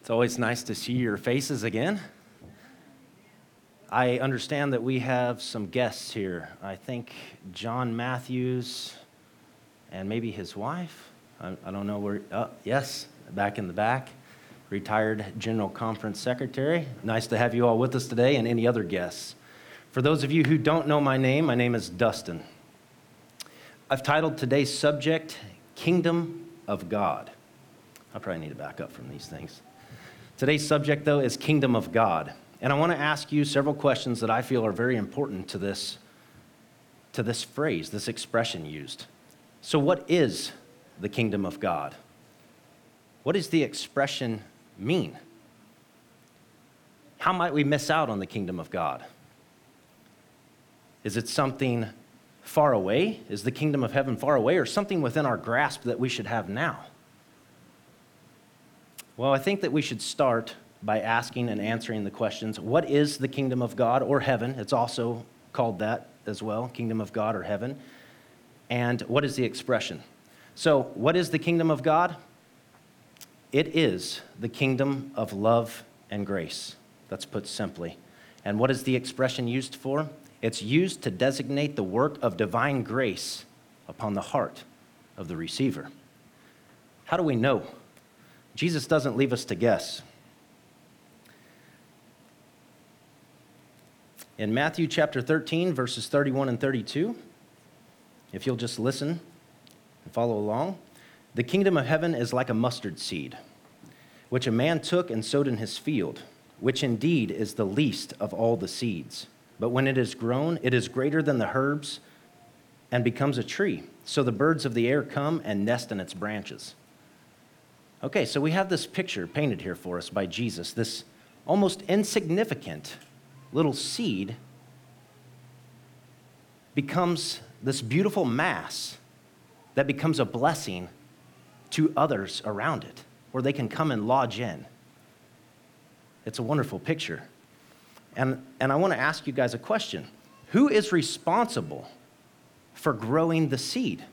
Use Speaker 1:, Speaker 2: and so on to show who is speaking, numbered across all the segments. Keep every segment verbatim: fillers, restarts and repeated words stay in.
Speaker 1: It's always nice to see your faces again. I understand that we have some guests here. I think John Matthews and maybe his wife. I, I don't know where. Oh, yes, back in the back. Retired General Conference Secretary. Nice to have you all with us today, and any other guests. For those of you who don't know my name, my name is Dustin. I've titled today's subject, Kingdom of God. I probably need to back up from these things. Today's subject, though, is Kingdom of God. And I want to ask you several questions that I feel are very important to this, to this phrase, this expression used. So what is the Kingdom of God? What does the expression mean? How might we miss out on the Kingdom of God? Is it something far away? Is the kingdom of heaven far away, or something within our grasp that we should have now? Well, I think that we should start by asking and answering the questions, what is the kingdom of God or heaven? It's also called that as well, kingdom of God or heaven. And what is the expression? So, what is the kingdom of God? It is the kingdom of love and grace. That's put simply. And what is the expression used for? It's used to designate the work of divine grace upon the heart of the receiver. How do we know? Jesus doesn't leave us to guess. In Matthew chapter thirteen, verses thirty-one and thirty-two, if you'll just listen and follow along, the kingdom of heaven is like a mustard seed, which a man took and sowed in his field, which indeed is the least of all the seeds. But when it is grown, it is greater than the herbs and becomes a tree. So the birds of the air come and nest in its branches. Okay, so we have this picture painted here for us by Jesus, this almost insignificant little seed becomes this beautiful mass that becomes a blessing to others around it, where they can come and lodge in. It's a wonderful picture. And, and I want to ask you guys a question. Who is responsible for growing the seed?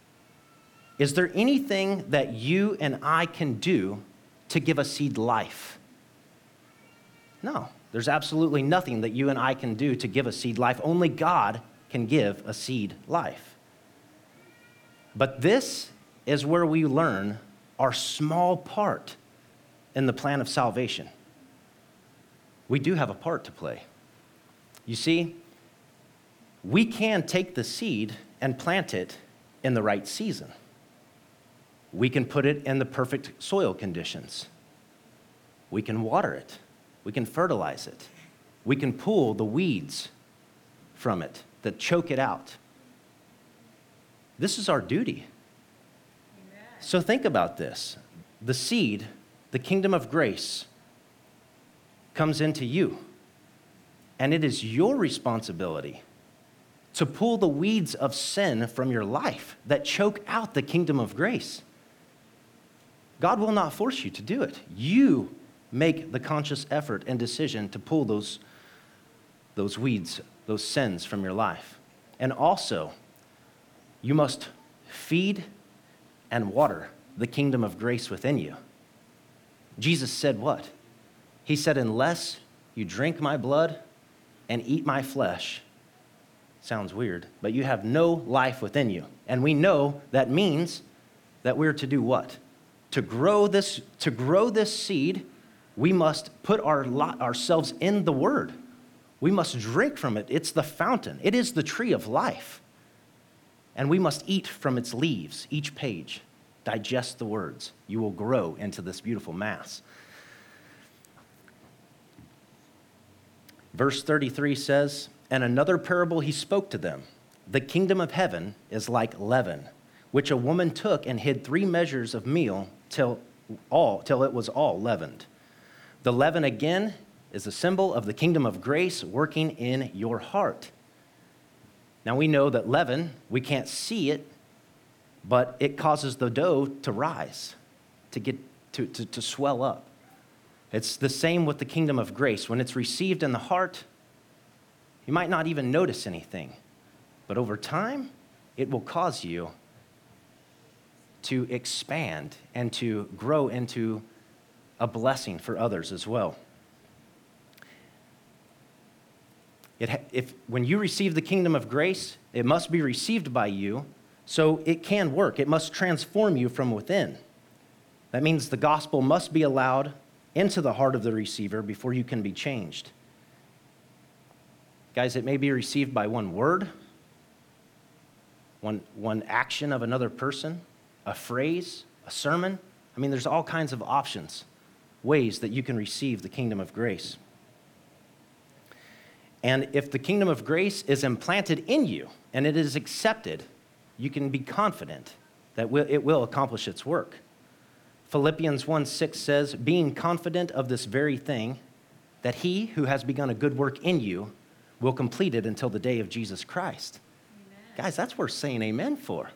Speaker 1: Is there anything that you and I can do to give a seed life? No, there's absolutely nothing that you and I can do to give a seed life. Only God can give a seed life. But this is where we learn our small part in the plan of salvation. We do have a part to play. You see, we can take the seed and plant it in the right season. We can put it in the perfect soil conditions. We can water it. We can fertilize it. We can pull the weeds from it that choke it out. This is our duty. Amen. So think about this. The seed, the kingdom of grace, comes into you. And it is your responsibility to pull the weeds of sin from your life that choke out the kingdom of grace. God will not force you to do it. You make the conscious effort and decision to pull those, those weeds, those sins from your life. And also, you must feed and water the kingdom of grace within you. Jesus said what? He said, unless you drink my blood and eat my flesh, sounds weird, but you have no life within you. And we know that means that we're to do what? To grow this, to grow this seed, we must put our ourselves in the Word. We must drink from it. It's the fountain. It is the tree of life. And we must eat from its leaves, each page. Digest the words. You will grow into this beautiful mass. Verse thirty-three says, and another parable he spoke to them. The kingdom of heaven is like leaven, which a woman took and hid three measures of meal till all till it was all leavened. The leaven again is a symbol of the kingdom of grace working in your heart. Now we know that leaven, we can't see it, but it causes the dough to rise, to get to, to, to swell up. It's the same with the kingdom of grace. When it's received in the heart, you might not even notice anything, but over time, it will cause you to expand and to grow into a blessing for others as well. It, if, when you receive the kingdom of grace, it must be received by you, so it can work. It must transform you from within. That means the gospel must be allowed into the heart of the receiver before you can be changed. Guys, it may be received by one word, one, one action of another person, a phrase, a sermon. I mean, there's all kinds of options, ways that you can receive the kingdom of grace. And if the kingdom of grace is implanted in you and it is accepted, you can be confident that it will accomplish its work. Philippians one six says, being confident of this very thing, that he who has begun a good work in you will complete it until the day of Jesus Christ. Amen. Guys, that's worth saying amen for.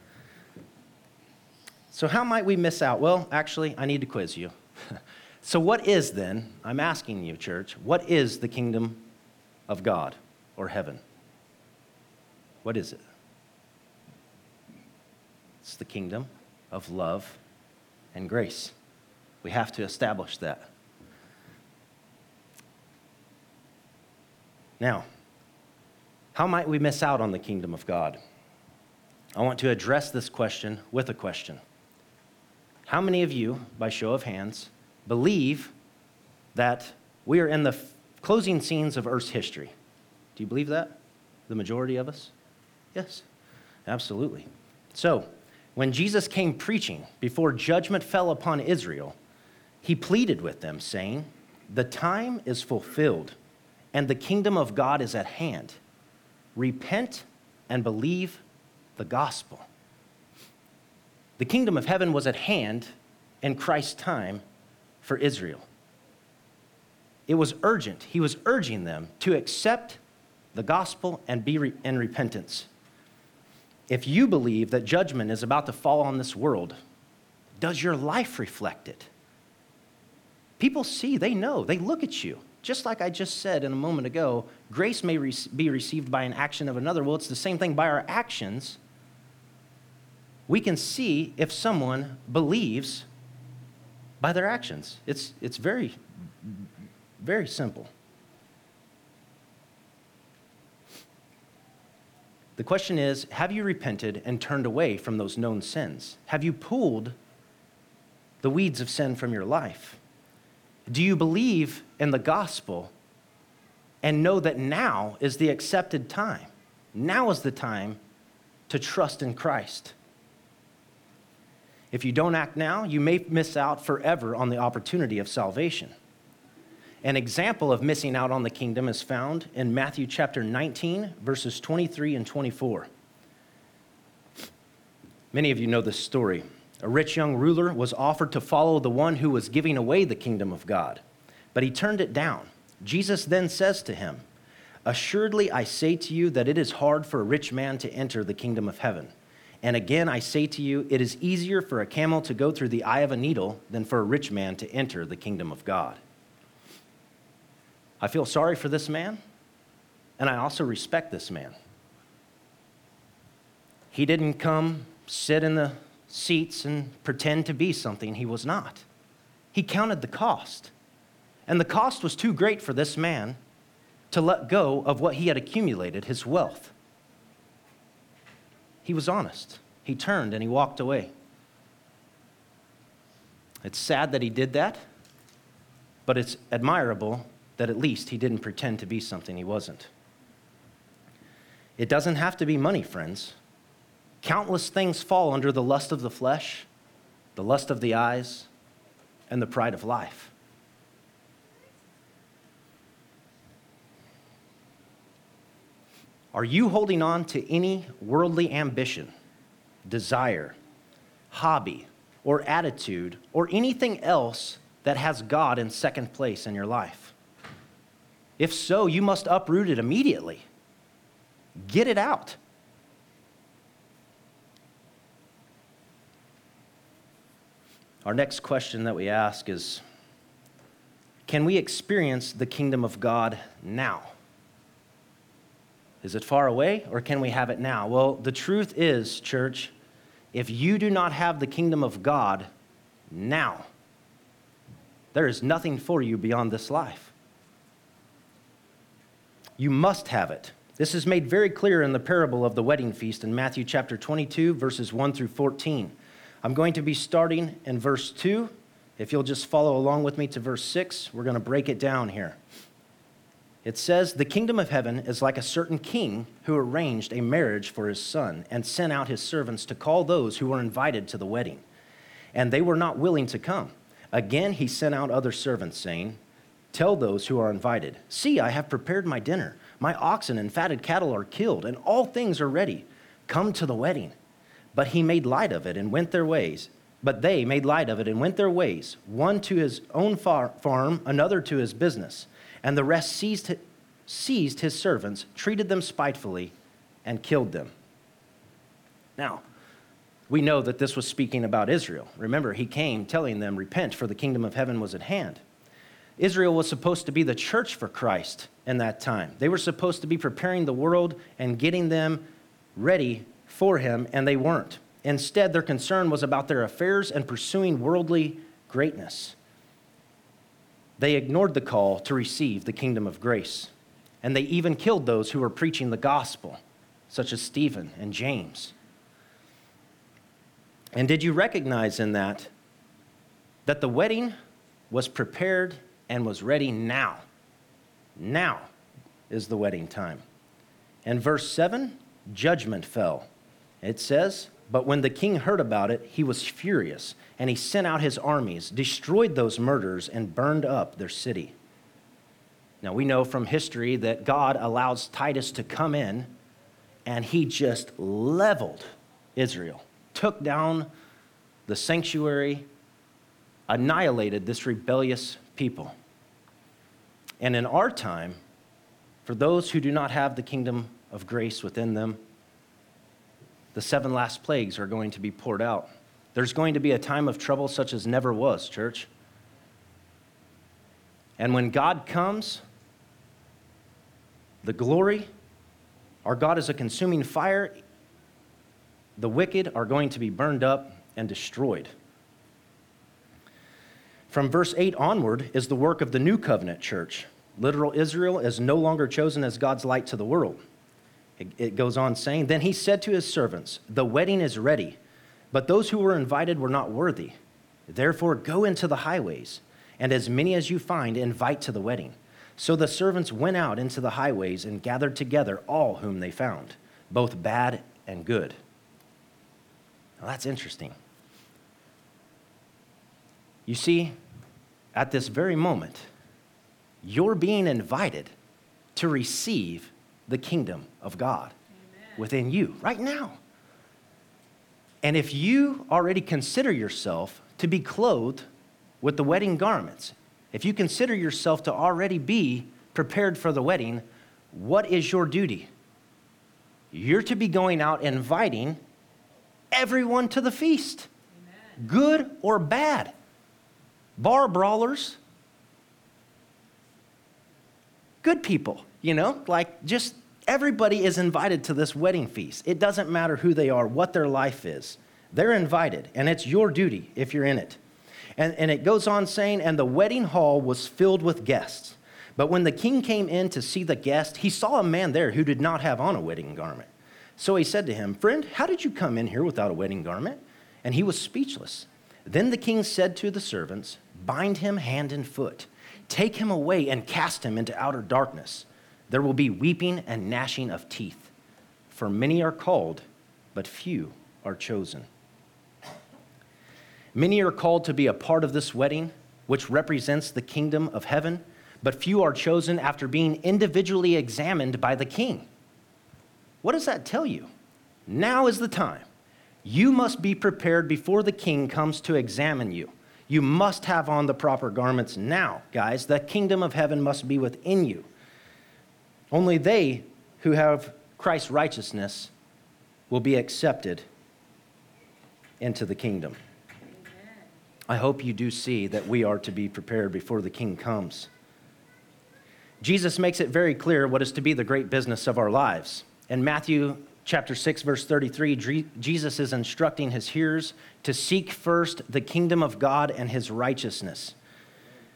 Speaker 1: So how might we miss out? Well, actually, I need to quiz you. So what is then, I'm asking you, church, what is the kingdom of God or heaven? What is it? It's the kingdom of love and grace. We have to establish that. Now, how might we miss out on the kingdom of God? I want to address this question with a question. How many of you, by show of hands, believe that we are in the f- closing scenes of Earth's history? Do you believe that? The majority of us? Yes, absolutely. So, when Jesus came preaching before judgment fell upon Israel, he pleaded with them, saying, the time is fulfilled, and the kingdom of God is at hand. Repent and believe the gospel. The kingdom of heaven was at hand in Christ's time for Israel. It was urgent. He was urging them to accept the gospel and be re- in repentance. If you believe that judgment is about to fall on this world, does your life reflect it? People see, they know, they look at you. Just like I just said in a moment ago, grace may re- be received by an action of another. Well, it's the same thing by our actions. We can see if someone believes by their actions. It's, it's very, very simple. The question is, have you repented and turned away from those known sins? Have you pulled the weeds of sin from your life? Do you believe in the gospel and know that now is the accepted time? Now is the time to trust in Christ. If you don't act now, you may miss out forever on the opportunity of salvation. An example of missing out on the kingdom is found in Matthew chapter nineteen, verses twenty-three and twenty-four. Many of you know this story. A rich young ruler was offered to follow the one who was giving away the kingdom of God, but he turned it down. Jesus then says to him, assuredly, I say to you that it is hard for a rich man to enter the kingdom of heaven. And again, I say to you, it is easier for a camel to go through the eye of a needle than for a rich man to enter the kingdom of God. I feel sorry for this man, and I also respect this man. He didn't come, sit in the seats, and pretend to be something he was not. He counted the cost, and the cost was too great for this man to let go of what he had accumulated, his wealth. He was honest. He turned and he walked away. It's sad that he did that, but it's admirable that at least he didn't pretend to be something he wasn't. It doesn't have to be money, friends. Countless things fall under the lust of the flesh, the lust of the eyes, and the pride of life. Are you holding on to any worldly ambition, desire, hobby, or attitude, or anything else that has God in second place in your life? If so, you must uproot it immediately. Get it out. Our next question that we ask is, can we experience the kingdom of God now? Is it far away, or can we have it now? Well, the truth is, church, if you do not have the kingdom of God now, There is nothing for you beyond this life. You must have it. This is made very clear in the parable of the wedding feast in Matthew chapter twenty-two, verses one through fourteen. I'm going to be starting in verse two. If you'll just follow along with me to verse six, we're going to break it down here. It says, "The kingdom of heaven is like a certain king who arranged a marriage for his son and sent out his servants to call those who were invited to the wedding. And they were not willing to come. Again, he sent out other servants, saying, 'Tell those who are invited, see, I have prepared my dinner. My oxen and fatted cattle are killed, and all things are ready. Come to the wedding.' But he made light of it and went their ways. But they made light of it and went their ways, one to his own far- farm, another to his business. And the rest seized, seized his servants, treated them spitefully, and killed them." Now, we know that this was speaking about Israel. Remember, he came telling them, "Repent, for the kingdom of heaven was at hand." Israel was supposed to be the church for Christ in that time. They were supposed to be preparing the world and getting them ready for him, and they weren't. Instead, their concern was about their affairs and pursuing worldly greatness. They ignored the call to receive the kingdom of grace, and they even killed those who were preaching the gospel, such as Stephen and James. And did you recognize in that that the wedding was prepared and was ready now? Now is the wedding time. And verse seven, judgment fell. It says, "But when the king heard about it, he was furious, and he sent out his armies, destroyed those murderers, and burned up their city." Now, we know from history that God allows Titus to come in, and he just leveled Israel, took down the sanctuary, annihilated this rebellious people. And in our time, for those who do not have the kingdom of grace within them, the seven last plagues are going to be poured out. There's going to be a time of trouble such as never was, church. And when God comes, the glory, our God is a consuming fire, the wicked are going to be burned up and destroyed. From verse eight onward is the work of the new covenant church. Literal Israel is no longer chosen as God's light to the world. It goes on saying, "Then he said to his servants, 'The wedding is ready, but those who were invited were not worthy. Therefore go into the highways, and as many as you find, invite to the wedding.' So the servants went out into the highways and gathered together all whom they found, both bad and good." Now that's interesting. You see, at this very moment, you're being invited to receive the kingdom of God Amen. Within you right now. And if you already consider yourself to be clothed with the wedding garments, if you consider yourself to already be prepared for the wedding, what is your duty? You're to be going out inviting everyone to the feast, Amen. Good or bad, bar brawlers, good people, you know, like just everybody is invited to this wedding feast. It doesn't matter who they are, what their life is. They're invited, and it's your duty if you're in it. And, and it goes on saying, "And the wedding hall was filled with guests. But when the king came in to see the guest, he saw a man there who did not have on a wedding garment. So he said to him, 'Friend, how did you come in here without a wedding garment?' And he was speechless. Then the king said to the servants, 'Bind him hand and foot. Take him away and cast him into outer darkness. There will be weeping and gnashing of teeth, for many are called, but few are chosen.'" Many are called to be a part of this wedding, which represents the kingdom of heaven, but few are chosen after being individually examined by the king. What does that tell you? Now is the time. You must be prepared before the king comes to examine you. You must have on the proper garments now, guys. The kingdom of heaven must be within you. Only they who have Christ's righteousness will be accepted into the kingdom. Amen. I hope you do see that we are to be prepared before the king comes. Jesus makes it very clear what is to be the great business of our lives. In Matthew chapter six, verse thirty-three, Jesus is instructing his hearers to seek first the kingdom of God and his righteousness.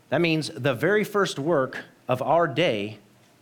Speaker 1: That means the very first work of our day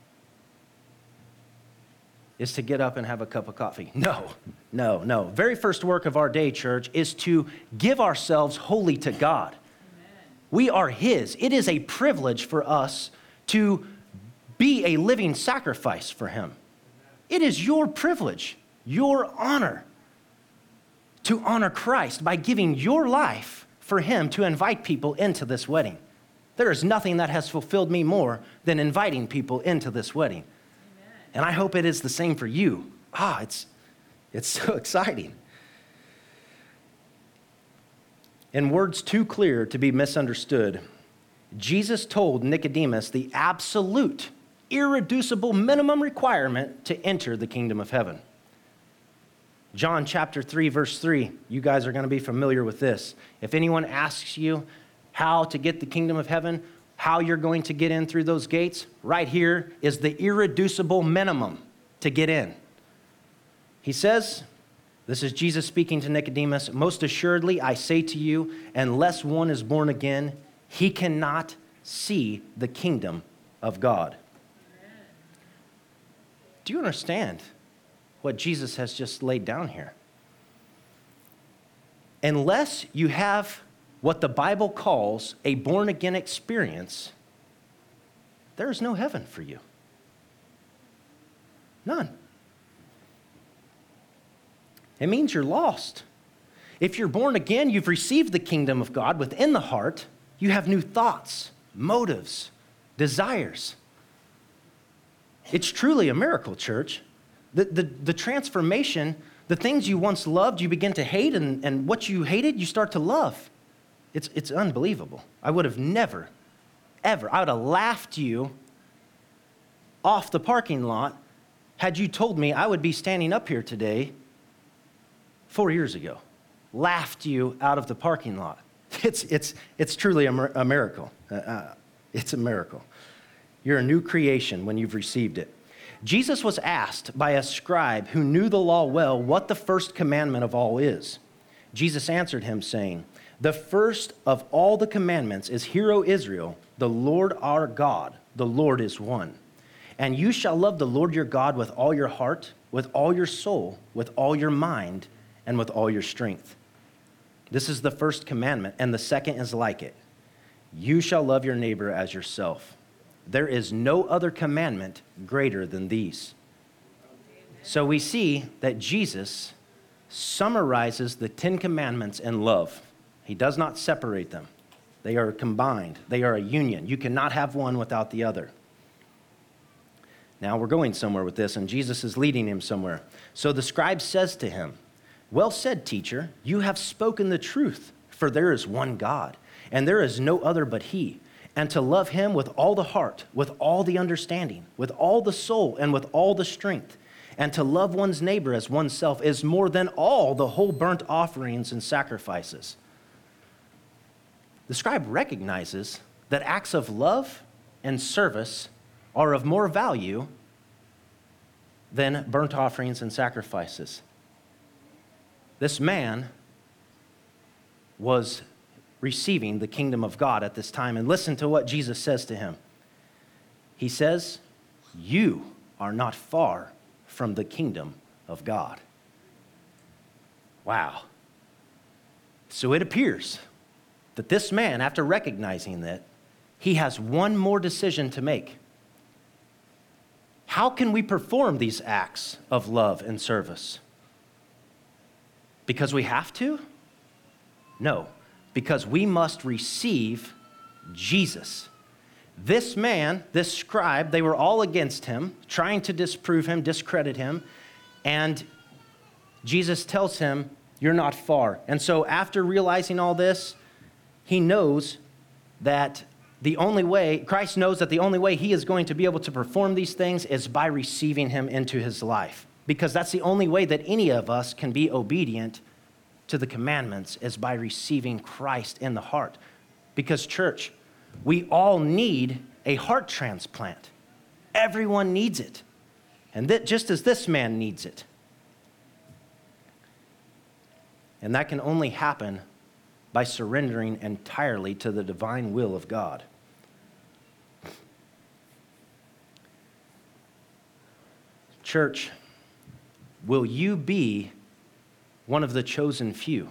Speaker 1: is to get up and have a cup of coffee. No, no, no. Very first work of our day, church, is to give ourselves wholly to God. Amen. We are His. It is a privilege for us to be a living sacrifice for Him. It is your privilege, your honor, to honor Christ by giving your life for Him to invite people into this wedding. There is nothing that has fulfilled me more than inviting people into this wedding. And I hope it is the same for you. Ah, it's, it's so exciting. In words too clear to be misunderstood, Jesus told Nicodemus the absolute, irreducible minimum requirement to enter the kingdom of heaven. John chapter three, verse three, you guys are going to be familiar with this. If anyone asks you how to get the kingdom of heaven, how you're going to get in through those gates, right here is the irreducible minimum to get in. He says, this is Jesus speaking to Nicodemus, most assuredly I say to you, unless one is born again, he cannot see the kingdom of God. Amen. Do you understand what Jesus has just laid down here? Unless you have what the Bible calls a born-again experience, there is no heaven for you. None. It means you're lost. If you're born again, you've received the kingdom of God within the heart. You have new thoughts, motives, desires. It's truly a miracle, church. The, the, the transformation, the things you once loved, you begin to hate, and, and what you hated, you start to love. It's, it's unbelievable. I would have never, ever, I would have laughed you off the parking lot had you told me I would be standing up here today four years ago. Laughed you out of the parking lot. It's, it's, it's truly a, a miracle. Uh, it's a miracle. You're a new creation when you've received it. Jesus was asked by a scribe who knew the law well what the first commandment of all is. Jesus answered him saying, the first of all the commandments is, Hear, O Israel, the Lord our God, the Lord is one. And you shall love the Lord your God with all your heart, with all your soul, with all your mind, and with all your strength. This is the first commandment, and the second is like it. You shall love your neighbor as yourself. There is no other commandment greater than these. So we see that Jesus summarizes the Ten Commandments in love. He does not separate them. They are combined. They are a union. You cannot have one without the other. Now we're going somewhere with this, and Jesus is leading him somewhere. So the scribe says to him, well said, teacher, you have spoken the truth, for there is one God, and there is no other but He. And to love Him with all the heart, with all the understanding, with all the soul, and with all the strength, and to love one's neighbor as oneself is more than all the whole burnt offerings and sacrifices. The scribe recognizes that acts of love and service are of more value than burnt offerings and sacrifices. This man was receiving the kingdom of God at this time. And listen to what Jesus says to him. He says, you are not far from the kingdom of God. Wow. So it appears that this man, after recognizing that, he has one more decision to make. How can we perform these acts of love and service? Because we have to? No, because we must receive Jesus. This man, this scribe, they were all against him, trying to disprove him, discredit him, and Jesus tells him, you're not far. And so after realizing all this, he knows that the only way, Christ knows that the only way he is going to be able to perform these things is by receiving him into his life. Because that's the only way that any of us can be obedient to the commandments, is by receiving Christ in the heart. Because church, we all need a heart transplant. Everyone needs it. And that just as this man needs it. And that can only happen by surrendering entirely to the divine will of God. Church, will you be one of the chosen few?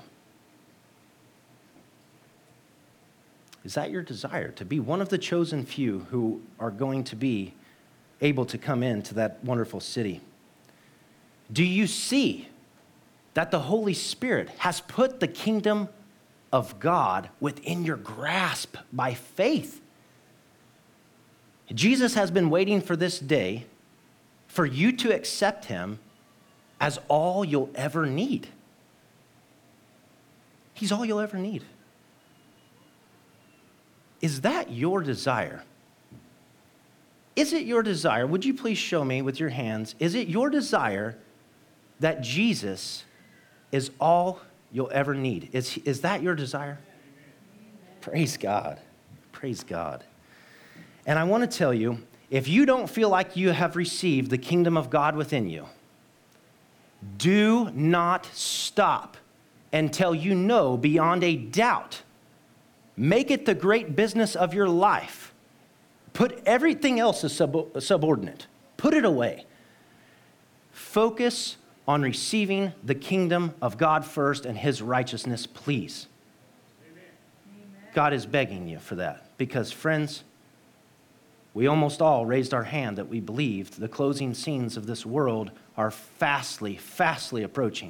Speaker 1: Is that your desire, to be one of the chosen few who are going to be able to come into that wonderful city? Do you see that the Holy Spirit has put the kingdom of God within your grasp by faith? Jesus has been waiting for this day for you to accept him as all you'll ever need. He's all you'll ever need. Is that your desire? Is it your desire? Would you please show me with your hands? Is it your desire that Jesus is all you'll ever need? Is, is that your desire? Amen. Praise God. Praise God. And I want to tell you, if you don't feel like you have received the kingdom of God within you, do not stop until you know beyond a doubt. Make it the great business of your life. Put everything else as sub- subordinate. Put it away. Focus on receiving the kingdom of God first and his righteousness, please. Amen. God is begging you for that because, friends, we almost all raised our hand that we believed the closing scenes of this world are fastly, fastly approaching.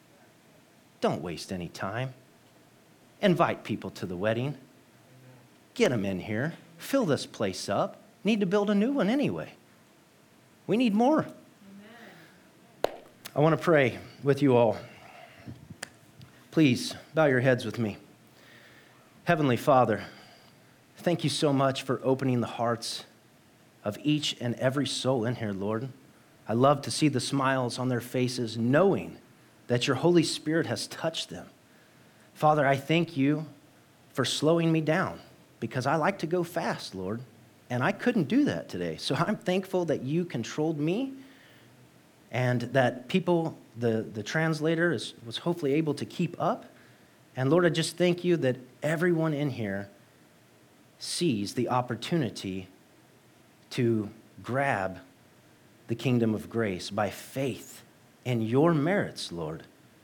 Speaker 1: Don't waste any time. Invite people to the wedding. Get them in here. Fill this place up. Need to build a new one anyway. We need more. Amen. I want to pray with you all. Please bow your heads with me. Heavenly Father, thank you so much for opening the hearts of each and every soul in here, Lord. I love to see the smiles on their faces, knowing that your Holy Spirit has touched them. Father, I thank you for slowing me down because I like to go fast, Lord, and I couldn't do that today. So I'm thankful that you controlled me and that people, the, the translator is, was hopefully able to keep up. And Lord, I just thank you that everyone in here sees the opportunity to grab the kingdom of grace by faith in your merits, Lord.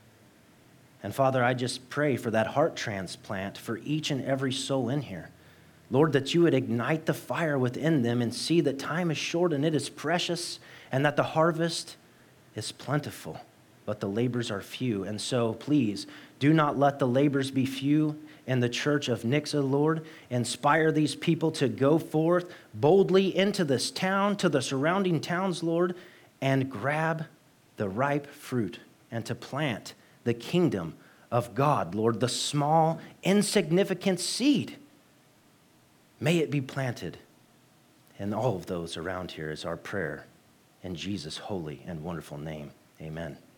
Speaker 1: And Father, I just pray for that heart transplant for each and every soul in here. Lord, that you would ignite the fire within them and see that time is short and it is precious and that the harvest is plentiful, but the labors are few. And so please do not let the labors be few in the church of Nixa, Lord. Inspire these people to go forth boldly into this town, to the surrounding towns, Lord, and grab the ripe fruit and to plant the kingdom of God, Lord, the small, insignificant seed. May it be planted in all of those around here is our prayer in Jesus' holy and wonderful name. Amen.